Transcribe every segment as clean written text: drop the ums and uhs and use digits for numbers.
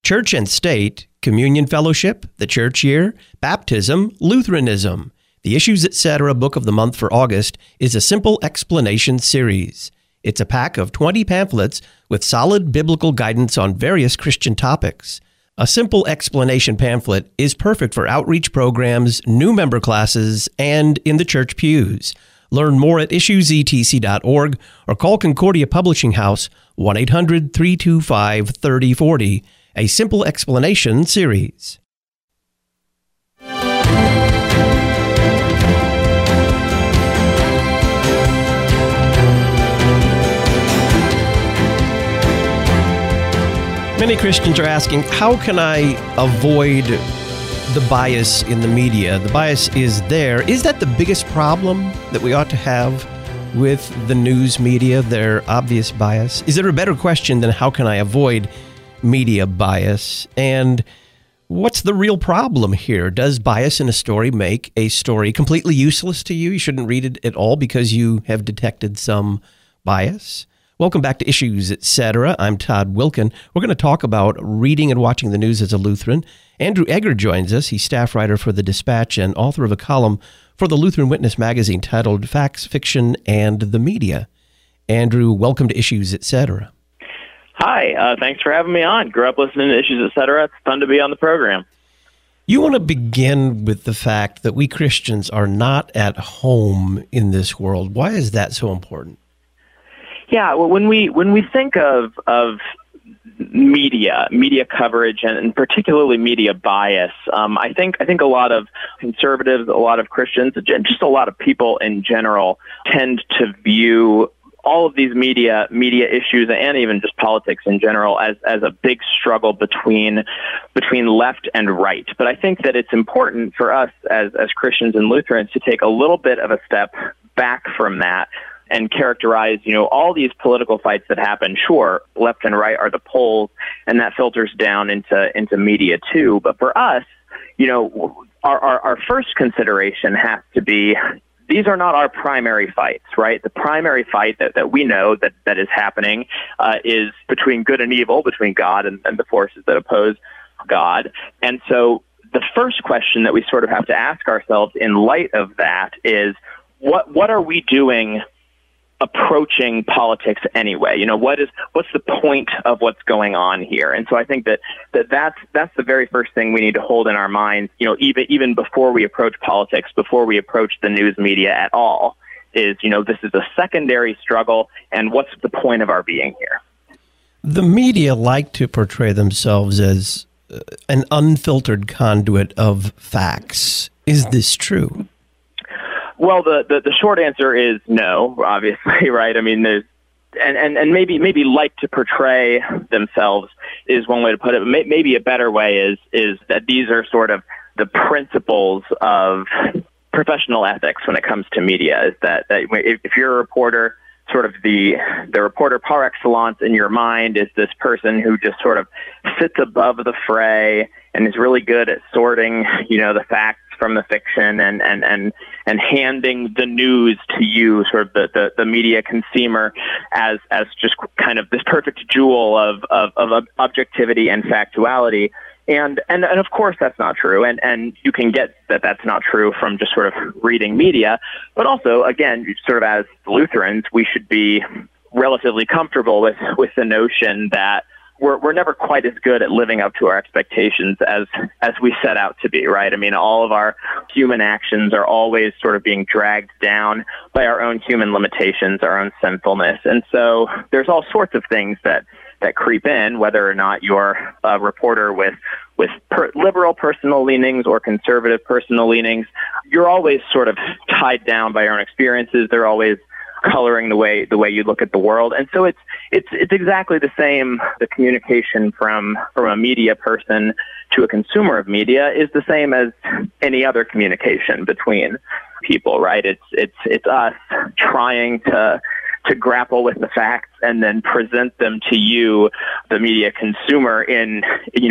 church and state, communion fellowship, the church year, baptism, Lutheranism. The Issues Etc. Book of the Month for August is a simple explanation series. It's a pack of 20 pamphlets with solid biblical guidance on various Christian topics. A simple explanation pamphlet is perfect for outreach programs, new member classes, and in the church pews. Learn more at issuesetc.org or call Concordia Publishing House 1-800-325-3040. A simple explanation series. Many Christians are asking, how can I avoid the bias in the media? The bias is there. Is that the biggest problem that we ought to have with the news media, their obvious bias? Is there a better question than how can I avoid media bias? And what's the real problem here? Does bias in a story make a story completely useless to you? You shouldn't read it at all because you have detected some bias? Welcome back to Issues Etc. I'm Todd Wilken. We're going to talk about reading and watching the news as a Lutheran. Andrew Egger joins us. He's staff writer for The Dispatch and author of a column for the Lutheran Witness magazine titled Facts, Fiction, and the Media. Andrew, welcome to Issues Etc. Hi, thanks for having me on. Grew up listening to Issues Etc. It's fun to be on the program. You want to begin with the fact that we Christians are not at home in this world. Why is that so important? Yeah, well, when we think of media coverage, and particularly media bias, I think a lot of conservatives, a lot of Christians, just a lot of people in general tend to view all of these media issues and even just politics in general as a big struggle between left and right. But I think that it's important for us as Christians and Lutherans to take a little bit of a step back from that and characterize, all these political fights that happen. Sure, left and right are the poles, and that filters down into media too. But for us, our first consideration has to be, these are not our primary fights, right? The primary fight that we know that is happening is between good and evil, between God and the forces that oppose God. And so the first question that we sort of have to ask ourselves in light of that is, what are we doing approaching politics anyway? What's the point of what's going on here? And so I think that's the very first thing we need to hold in our minds, even before we approach politics, before we approach the news media at all, is, this is a secondary struggle, and what's the point of our being here? The media like to portray themselves as an unfiltered conduit of facts. Is this true? Well, the short answer is no, obviously, right? I mean, there's and maybe like to portray themselves is one way to put it. But maybe a better way is that these are sort of the principles of professional ethics when it comes to media. Is that if you're a reporter, sort of the reporter par excellence in your mind is this person who just sort of sits above the fray and is really good at sorting, the facts from the fiction and handing the news to you, sort of the media consumer, as just kind of this perfect jewel of objectivity and factuality. And of course that's not true, and you can get that that's not true from just sort of reading media. But also, again, sort of as Lutherans, we should be relatively comfortable with the notion that we're never quite as good at living up to our expectations as we set out to be, right? I mean, all of our human actions are always sort of being dragged down by our own human limitations, our own sinfulness. And so there's all sorts of things that creep in, whether or not you're a reporter with liberal personal leanings or conservative personal leanings. You're always sort of tied down by your own experiences. They're always coloring the way you look at the world. And so it's exactly the same. The communication from a media person to a consumer of media is the same as any other communication between people, right? It's us trying to grapple with the facts and then present them to you, the media consumer, in,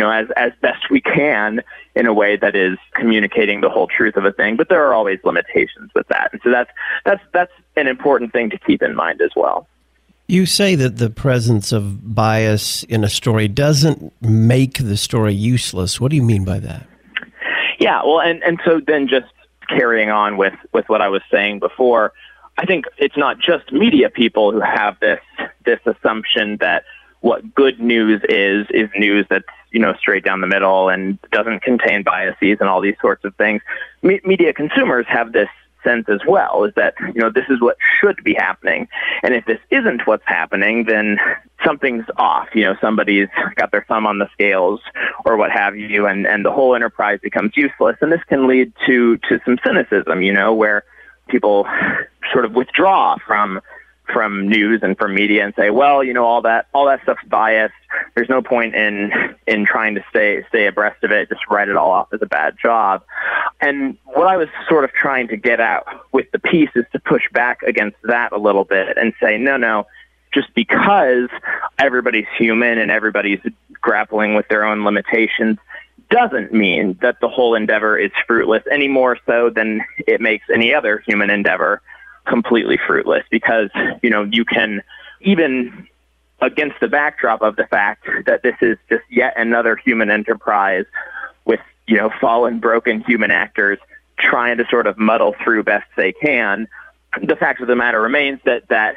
as best we can in a way that is communicating the whole truth of a thing. But there are always limitations with that. And so that's an important thing to keep in mind as well. You say that the presence of bias in a story doesn't make the story useless. What do you mean by that? Yeah, well, and so then just carrying on with what I was saying before, I think it's not just media people who have this assumption that what good news is news that's, straight down the middle and doesn't contain biases and all these sorts of things. Media consumers have this sense as well, is that, this is what should be happening. And if this isn't what's happening, then something's off. Somebody's got their thumb on the scales or what have you, and the whole enterprise becomes useless. And this can lead to some cynicism, where people sort of withdraw from news and from media and say, well, all that stuff's biased. There's no point in trying to stay abreast of it. Just write it all off as a bad job. And what I was sort of trying to get at with the piece is to push back against that a little bit and say, no, just because everybody's human and everybody's grappling with their own limitations doesn't mean that the whole endeavor is fruitless, any more so than it makes any other human endeavor completely fruitless. Because, you can, even against the backdrop of the fact that this is just yet another human enterprise with, fallen, broken human actors trying to sort of muddle through best they can, the fact of the matter remains that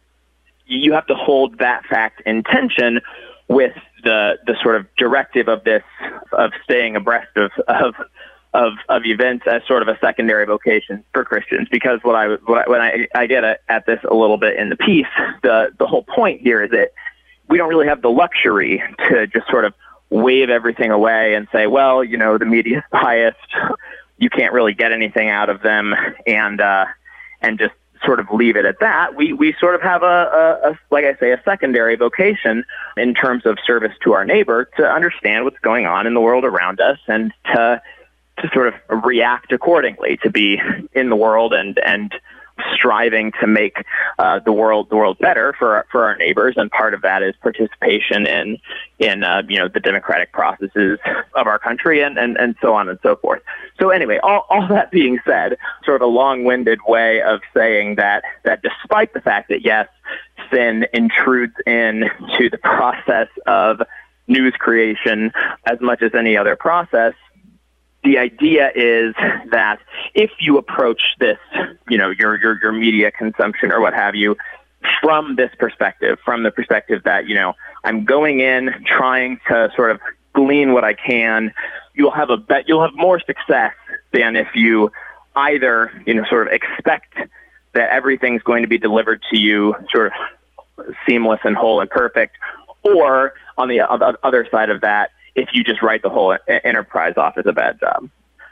you have to hold that fact in tension with the sort of directive of staying abreast of events as sort of a secondary vocation for Christians. Because when I get at this a little bit in the piece, the whole point here is that we don't really have the luxury to just sort of wave everything away and say, well, the media is biased, you can't really get anything out of them, and just sort of leave it at that. We sort of have like I say, a secondary vocation in terms of service to our neighbor, to understand what's going on in the world around us and to sort of react accordingly, to be in the world and striving to make the world better for our neighbors. And part of that is participation in the democratic processes of our country and so on and so forth. So anyway, all that being said, sort of a long-winded way of saying that despite the fact that, yes, sin intrudes into the process of news creation as much as any other process, the idea is that if you approach this, your media consumption or what have you, from this perspective, from the perspective that, I'm going in trying to sort of glean what I can, you'll have more success than if you either, sort of expect that everything's going to be delivered to you sort of seamless and whole and perfect, or on the other side of that, if you just write the whole enterprise off as a bad job.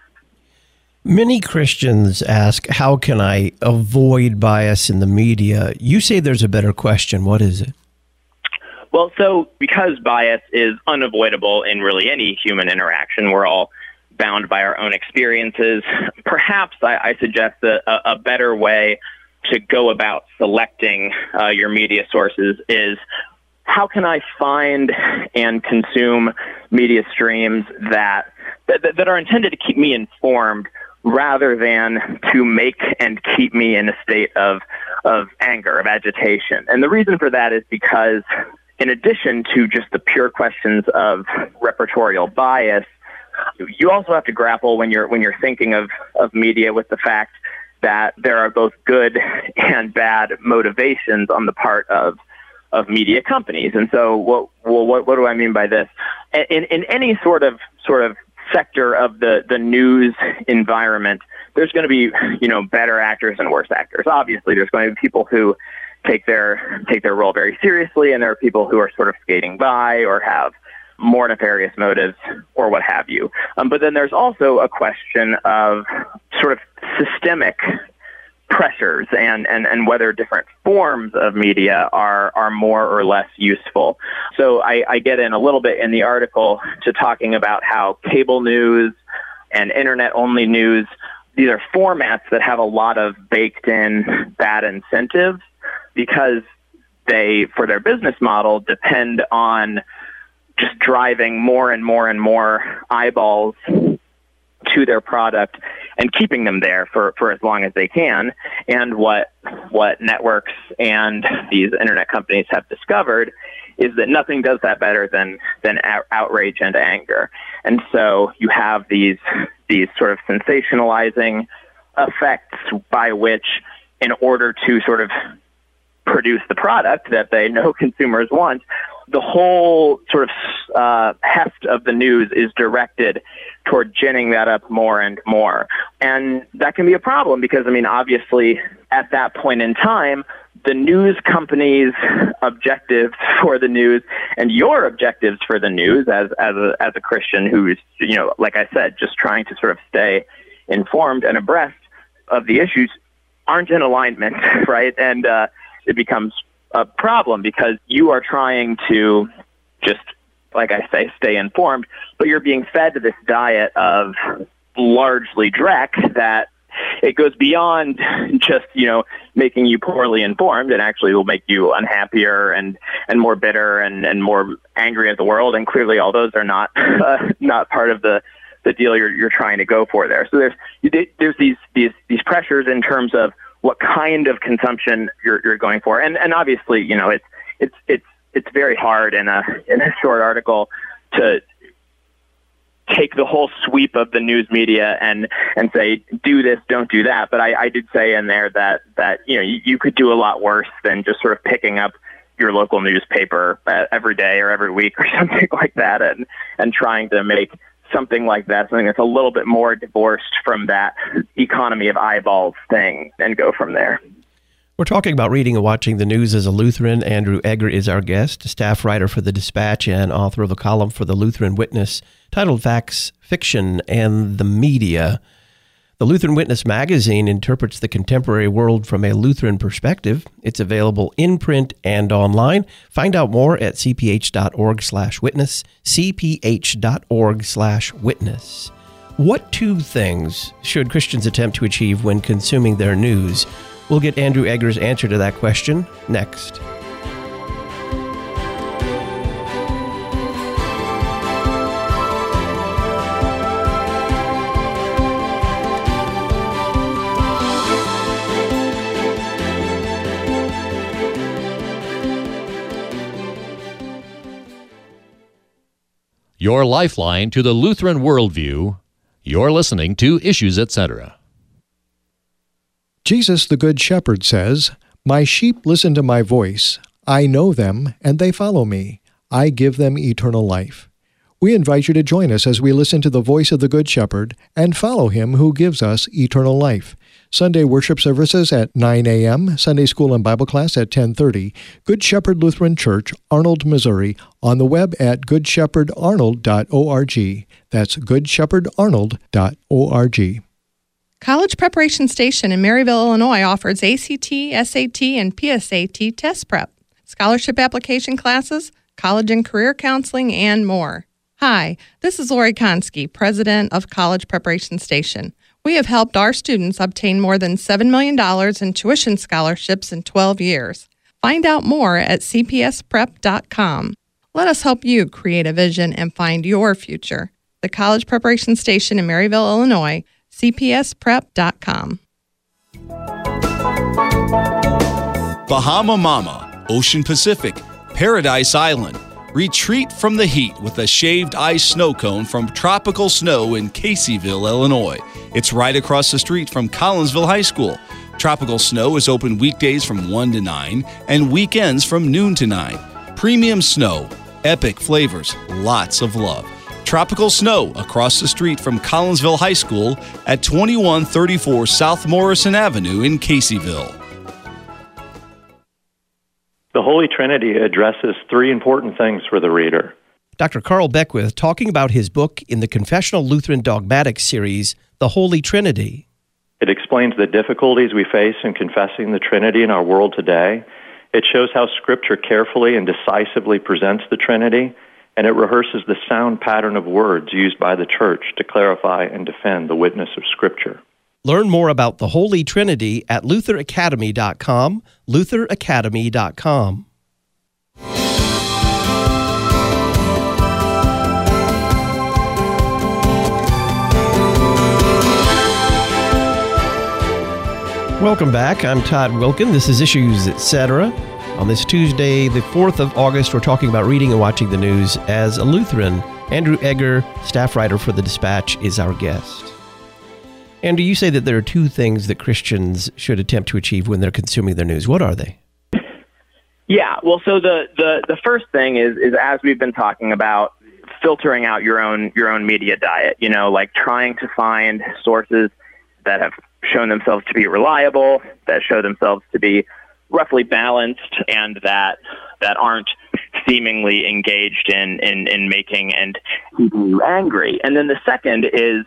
Many Christians ask, how can I avoid bias in the media? You say there's a better question. What is it? Well, so because bias is unavoidable in really any human interaction, we're all bound by our own experiences. Perhaps I suggest a better way to go about selecting your media sources is, how can I find and consume media streams that are intended to keep me informed rather than to make and keep me in a state of anger, of agitation? And the reason for that is because, in addition to just the pure questions of repertorial bias, you also have to grapple when you're thinking of media with the fact that there are both good and bad motivations on the part of media companies. And so what do I mean by this? In any sort of sector of the news environment, there's going to be, better actors and worse actors. Obviously, there's going to be people who take their role very seriously, and there are people who are sort of skating by or have more nefarious motives or what have you. But then there's also a question of sort of systemic pressures and whether different forms of media are more or less useful. So I get in a little bit in the article to talking about how cable news and internet-only news, these are formats that have a lot of baked-in bad incentives because they, for their business model, depend on just driving more and more and more eyeballs to their product and keeping them there for as long as they can. And what networks and these internet companies have discovered is that nothing does that better than outrage and anger. And so you have these sort of sensationalizing effects by which, in order to sort of produce the product that they know consumers want, the whole sort of heft of the news is directed toward ginning that up more and more. And that can be a problem because, I mean, obviously at that point in time, the news company's objectives for the news and your objectives for the news as a Christian who's, like I said, just trying to sort of stay informed and abreast of the issues aren't in alignment, right? And it becomes a problem because you are trying to just, like I say, stay informed, but you're being fed this diet of largely dreck that it goes beyond just, making you poorly informed and actually will make you unhappier and more bitter and more angry at the world. And clearly all those are not part of the deal you're trying to go for there. So there's these pressures in terms of what kind of consumption you're going for. And obviously, it's very hard in a short article to take the whole sweep of the news media and say, do this, don't do that. But I did say in there that you could do a lot worse than just sort of picking up your local newspaper every day or every week or something like that and trying to make something like that, something that's a little bit more divorced from that economy of eyeballs thing, and go from there. We're talking about reading and watching the news as a Lutheran. Andrew Egger is our guest, staff writer for The Dispatch and author of a column for the Lutheran Witness titled Facts, Fiction, and the Media. The Lutheran Witness magazine interprets the contemporary world from a Lutheran perspective. It's available in print and online. Find out more at cph.org/witness, cph.org/witness. What two things should Christians attempt to achieve when consuming their news? We'll get Andrew Egger's answer to that question next. Your lifeline to the Lutheran worldview. You're listening to Issues, Etc. Jesus, the Good Shepherd, says, "My sheep listen to my voice. I know them, and they follow me. I give them eternal life." We invite you to join us as we listen to the voice of the Good Shepherd and follow him who gives us eternal life. Sunday worship services at 9 a.m., Sunday school and Bible class at 10:30, Good Shepherd Lutheran Church, Arnold, Missouri, on the web at goodshepherdarnold.org. That's goodshepherdarnold.org. College Preparation Station in Maryville, Illinois offers ACT, SAT, and PSAT test prep, scholarship application classes, college and career counseling, and more. Hi, this is Lori Konski, president of College Preparation Station. We have helped our students obtain more than $7 million in tuition scholarships in 12 years. Find out more at cpsprep.com. Let us help you create a vision and find your future. The College Preparation Station in Maryville, Illinois, cpsprep.com. Bahama Mama, Ocean Pacific, Paradise Island. Retreat from the heat with a shaved ice snow cone from Tropical Snow in Caseyville, Illinois. It's right across the street from Collinsville High School. Tropical Snow is open weekdays from 1 to 9 and weekends from noon to 9. Premium snow, epic flavors, lots of love. Tropical Snow across the street from Collinsville High School at 2134 South Morrison Avenue in Caseyville. The Holy Trinity addresses three important things for the reader. Dr. Carl Beckwith talking about his book in the Confessional Lutheran Dogmatics series, The Holy Trinity. It explains the difficulties we face in confessing the Trinity in our world today. It shows how Scripture carefully and decisively presents the Trinity, and it rehearses the sound pattern of words used by the Church to clarify and defend the witness of Scripture. Learn more about the Holy Trinity at lutheracademy.com, lutheracademy.com. Welcome back. I'm Todd Wilkin. This is Issues, Etc. On this Tuesday, the 4th of August, we're talking about reading and watching the news as a Lutheran. Andrew Egger, staff writer for The Dispatch, is our guest. Andrew, you say that there are two things that Christians should attempt to achieve when they're consuming their news. What are they? Yeah, well, so the first thing is as we've been talking about, filtering out your own media diet. You know, like trying to find sources that have shown themselves to be reliable, that show themselves to be roughly balanced, and that aren't seemingly engaged in making and keeping you angry. And then the second is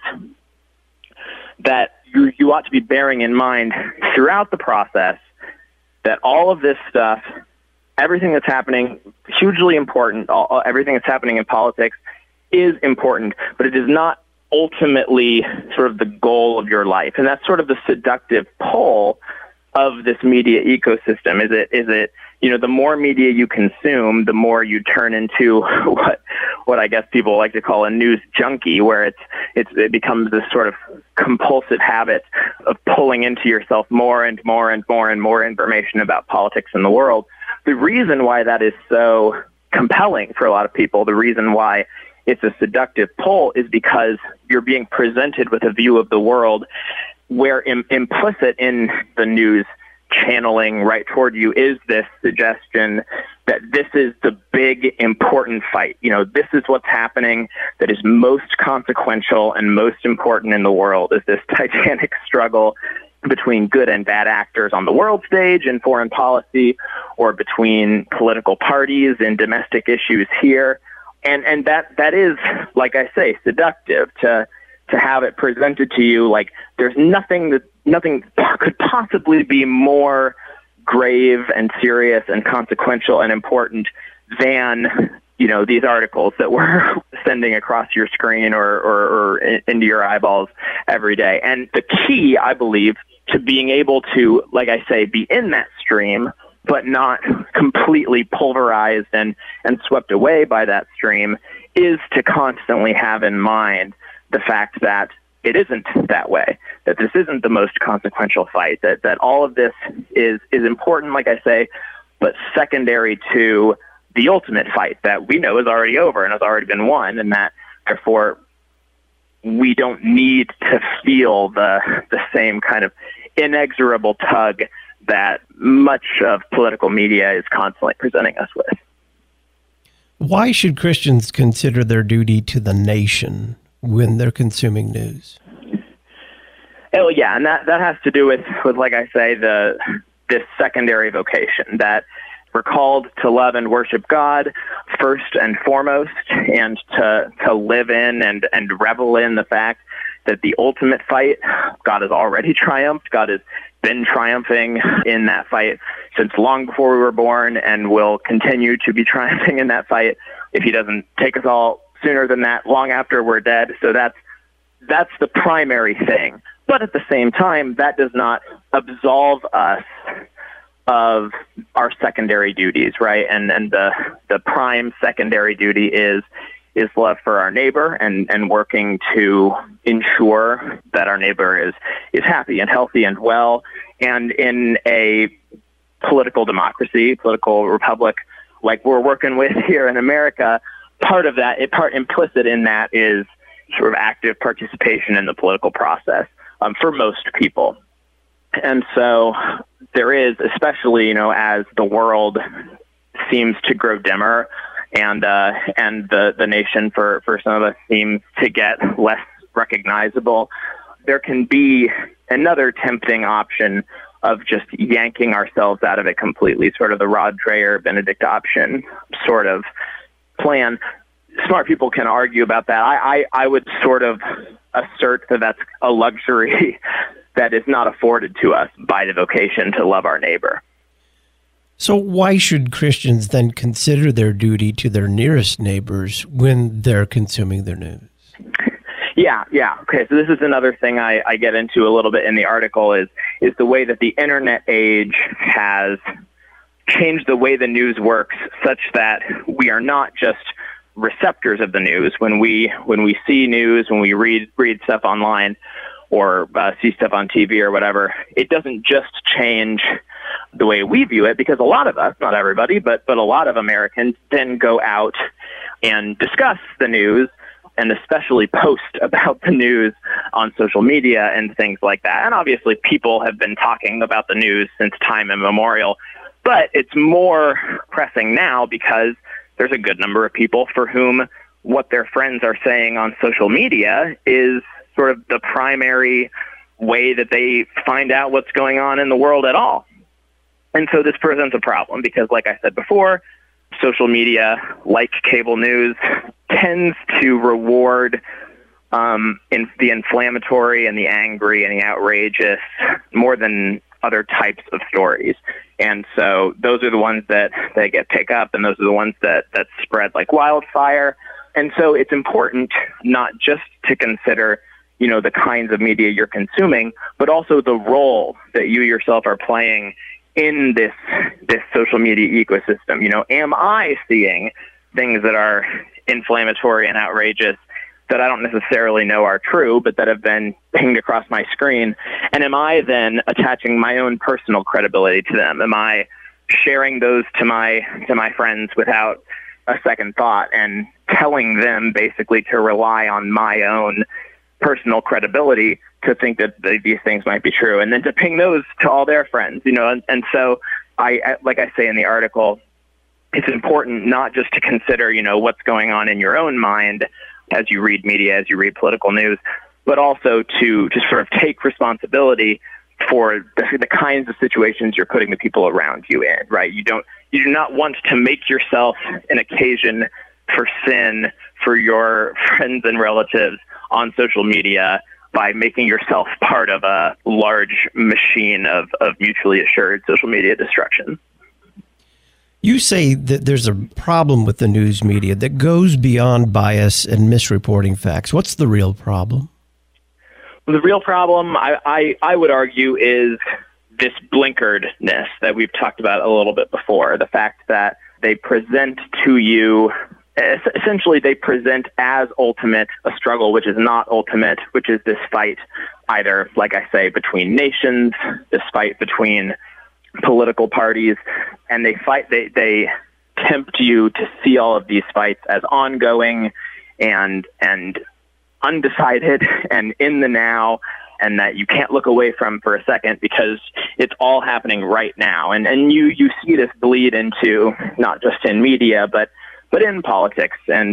that you ought to be bearing in mind throughout the process that all of this stuff, everything that's happening, hugely important, everything that's happening in politics is important, but it is not ultimately sort of the goal of your life. And that's sort of the seductive pull of this media ecosystem. Is it, you know, the more media you consume, the more you turn into what I guess people like to call a news junkie, where it becomes this sort of compulsive habit of pulling into yourself more and more and more and more information about politics in the world. The reason why that is so compelling for a lot of people, the reason why it's a seductive pull, is because you're being presented with a view of the world where implicit in the news channeling right toward you is this suggestion that this is the big, important fight. You know, this is what's happening that is most consequential and most important in the world, is this titanic struggle between good and bad actors on the world stage in foreign policy, or between political parties in domestic issues here. And that is, like I say, seductive to have it presented to you like there's nothing could possibly be more grave and serious and consequential and important than, you know, these articles that we're sending across your screen or into your eyeballs every day. And the key, I believe, to being able to, like I say, be in that stream, but not completely pulverized and swept away by that stream, is to constantly have in mind the fact that it isn't that way, that this isn't the most consequential fight, that all of this is important, like I say, but secondary to the ultimate fight that we know is already over and has already been won, and that therefore we don't need to feel the same kind of inexorable tug that much of political media is constantly presenting us with. Why should Christians consider their duty to the nation when they're consuming news? Oh, yeah, and that has to do with like I say, this secondary vocation, that we're called to love and worship God first and foremost, and to live in and revel in the fact that the ultimate fight, God has already triumphed. God has been triumphing in that fight since long before we were born, and will continue to be triumphing in that fight if he doesn't take us all sooner than that, long after we're dead. So that's the primary thing. But at the same time, that does not absolve us of our secondary duties, right? And the prime secondary duty is love for our neighbor, and working to ensure that our neighbor is happy and healthy and well. And in a political democracy, political republic like we're working with here in America, part implicit in that is sort of active participation in the political process for most people. And so there is, especially, you know, as the world seems to grow dimmer, and the nation for some of us seems to get less recognizable, there can be another tempting option of just yanking ourselves out of it completely, sort of the Rod Dreher, Benedict option sort of plan. Smart people can argue about that. I would sort of assert that that's a luxury that is not afforded to us by the vocation to love our neighbor. So why should Christians then consider their duty to their nearest neighbors when they're consuming their news? Yeah. Okay, so this is another thing I get into a little bit in the article is the way that the internet age has changed the way the news works, such that we are not just receptors of the news. When we see news, when we read stuff online, or see stuff on TV or whatever, it doesn't just change the way we view it, because a lot of us, not everybody, but a lot of Americans then go out and discuss the news and especially post about the news on social media and things like that. And obviously people have been talking about the news since time immemorial, but it's more pressing now because there's a good number of people for whom what their friends are saying on social media is sort of the primary way that they find out what's going on in the world at all. And so this presents a problem because, like I said before, social media, like cable news, tends to reward in the inflammatory and the angry and the outrageous more than other types of stories. And so those are the ones that get picked up, and those are the ones that spread like wildfire. And so it's important not just to consider, the kinds of media you're consuming, but also the role that you yourself are playing in this social media ecosystem. Am I seeing things that are inflammatory and outrageous that I don't necessarily know are true, but that have been pinged across my screen? And am I then attaching my own personal credibility to them? Am I sharing those to my friends without a second thought and telling them basically to rely on my own personal credibility to think that these things might be true, and then to ping those to all their friends, and so I, like I say in the article, it's important not just to consider, what's going on in your own mind as you read media, as you read political news, but also to sort of take responsibility for the kinds of situations you're putting the people around you in, right? You do not want to make yourself an occasion for sin for your friends and relatives on social media by making yourself part of a large machine of mutually assured social media destruction. You say that there's a problem with the news media that goes beyond bias and misreporting facts. What's the real problem? Well, the real problem, I would argue, is this blinkeredness that we've talked about a little bit before. The fact that they present to you, essentially they present as ultimate a struggle which is not ultimate, which is this fight either, like I say, between nations, this fight between political parties, and they tempt you to see all of these fights as ongoing and undecided and in the now, and that you can't look away from for a second because it's all happening right now. And you see this bleed into not just in media, but in politics and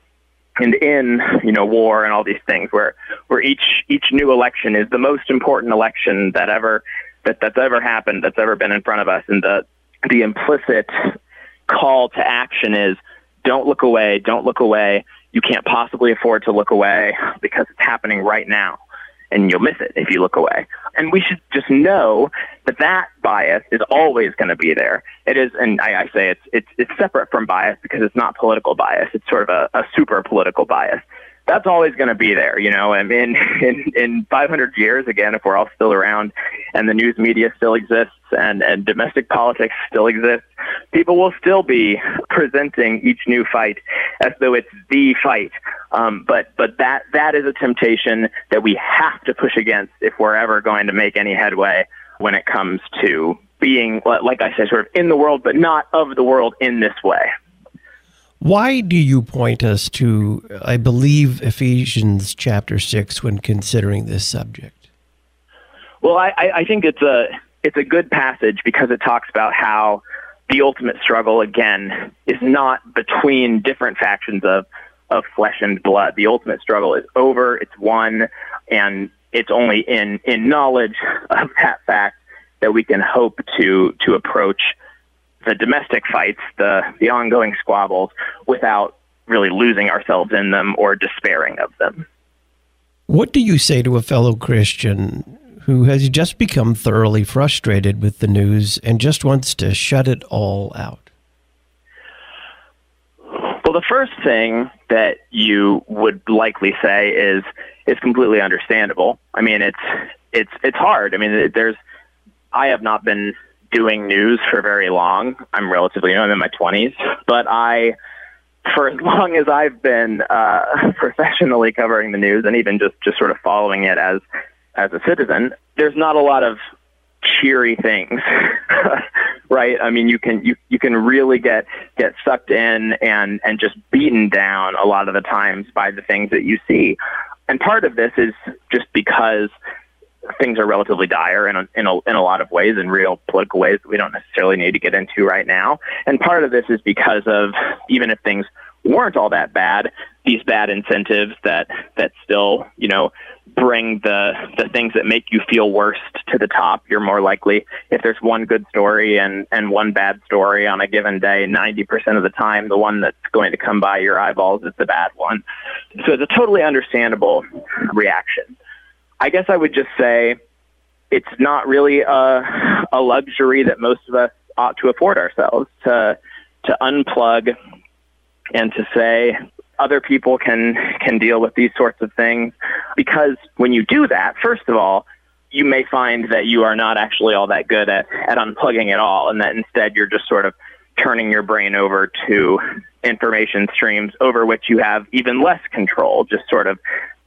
in war and all these things where each new election is the most important election that's ever happened, that's ever been in front of us. And the implicit call to action is don't look away, don't look away. You can't possibly afford to look away because it's happening right now, and you'll miss it if you look away. And we should just know that bias is always going to be there. It is, and I say it's separate from bias because it's not political bias. It's sort of a super political bias. That's always going to be there, I mean, in 500 years, again, if we're all still around and the news media still exists and domestic politics still exists, people will still be presenting each new fight as though it's the fight. But that is a temptation that we have to push against if we're ever going to make any headway when it comes to being, like I said, sort of in the world, but not of the world in this way. Why do you point us to, I believe, Ephesians chapter 6 when considering this subject? Well, I think it's a good passage because it talks about how the ultimate struggle, again, is not between different factions of flesh and blood. The ultimate struggle is over, it's won, and it's only in knowledge of that fact that we can hope to approach the domestic fights, the ongoing squabbles, without really losing ourselves in them or despairing of them. What do you say to a fellow Christian who has just become thoroughly frustrated with the news and just wants to shut it all out? Well, the first thing that you would likely say is completely understandable. I mean, it's hard. I mean, I have not been doing news for very long. I'm relatively young, I'm in my 20s, but for as long as I've been professionally covering the news and even just sort of following it as as a citizen, there's not a lot of cheery things, right? I mean, you can really get sucked in and just beaten down a lot of the times by the things that you see. And part of this is just because things are relatively dire in a lot of ways, in real political ways that we don't necessarily need to get into right now. And part of this is because of, even if things weren't all that bad, these bad incentives that still, bring the things that make you feel worst to the top. You're more likely, if there's one good story and one bad story on a given day, 90% of the time, the one that's going to come by your eyeballs is the bad one. So it's a totally understandable reaction. I guess I would just say it's not really a luxury that most of us ought to afford ourselves, to unplug and to say other people can deal with these sorts of things. Because when you do that, first of all, you may find that you are not actually all that good at unplugging at all, and that instead you're just sort of turning your brain over to information streams over which you have even less control, just sort of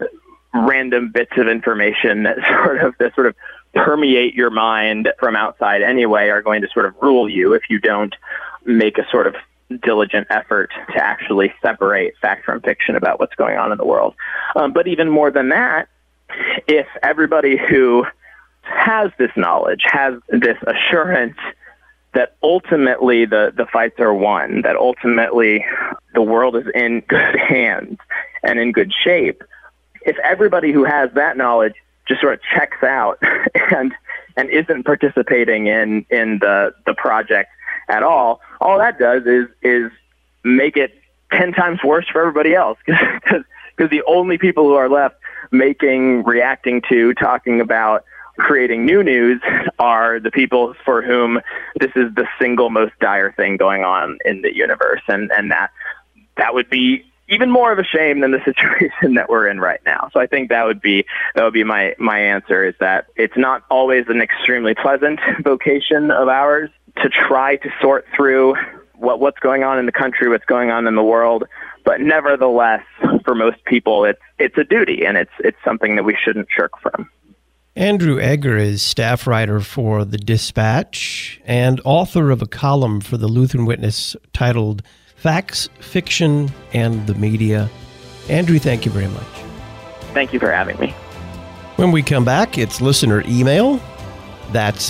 random bits of information that sort of permeate your mind from outside anyway are going to sort of rule you if you don't make a sort of diligent effort to actually separate fact from fiction about what's going on in the world. But even more than that, if everybody who has this knowledge, has this assurance that ultimately the fights are won, that ultimately the world is in good hands and in good shape, if everybody who has that knowledge just sort of checks out and isn't participating in the project at all that does is make it 10 times worse for everybody else, because the only people who are left reacting to, talking about, creating new news are the people for whom this is the single most dire thing going on in the universe, and that would be even more of a shame than the situation that we're in right now. So I think that would be my answer, is that it's not always an extremely pleasant vocation of ours to try to sort through what's going on in the country, what's going on in the world, but nevertheless, for most people, it's a duty, and it's something that we shouldn't shirk from. Andrew Egger is staff writer for The Dispatch and author of a column for the Lutheran Witness titled Facts, Fiction, and the Media. Andrew, thank you very much. Thank you for having me. When we come back, it's listener email. That's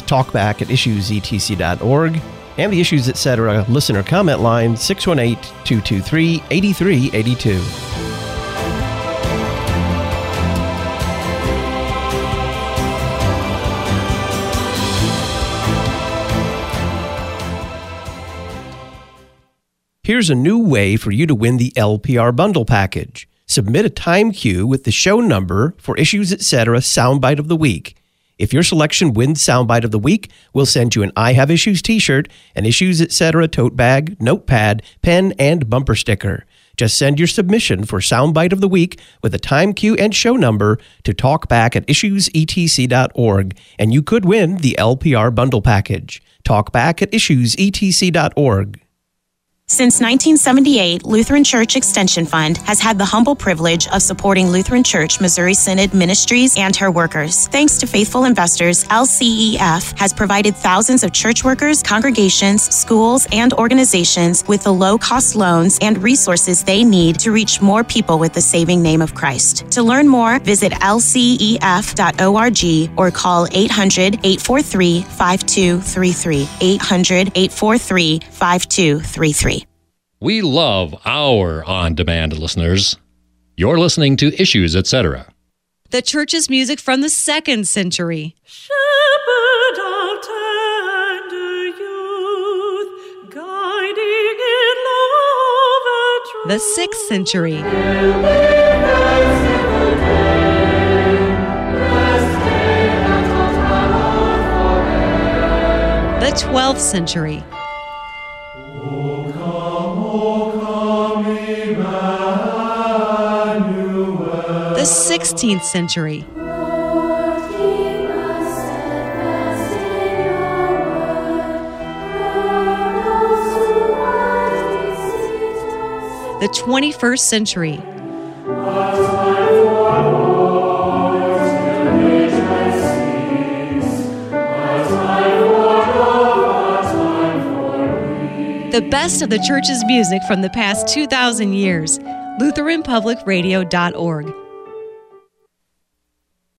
talkback@issuesetc.org. And the Issues Etc. listener comment line, 618-223-8382. Here's a new way for you to win the LPR bundle package. Submit a time cue with the show number for Issues Etc. Soundbite of the Week. If your selection wins Soundbite of the Week, we'll send you an I Have Issues t-shirt, an Issues Etc. tote bag, notepad, pen, and bumper sticker. Just send your submission for Soundbite of the Week with a time cue and show number to talkback@issuesetc.org, and you could win the LPR bundle package. Talkback@issuesetc.org. Since 1978, Lutheran Church Extension Fund has had the humble privilege of supporting Lutheran Church Missouri Synod ministries and her workers. Thanks to faithful investors, LCEF has provided thousands of church workers, congregations, schools, and organizations with the low-cost loans and resources they need to reach more people with the saving name of Christ. To learn more, visit lcef.org or call 800-843-5233, 800-843-5233. We love our on-demand listeners. You're listening to Issues Etc. The church's music from the 2nd century. Shepherd of tender youth, guiding in love and truth. The 6th century. The 12th century. The 16th century. The 21st century. The best of the church's music from the past 2,000 years. LutheranPublicRadio.org.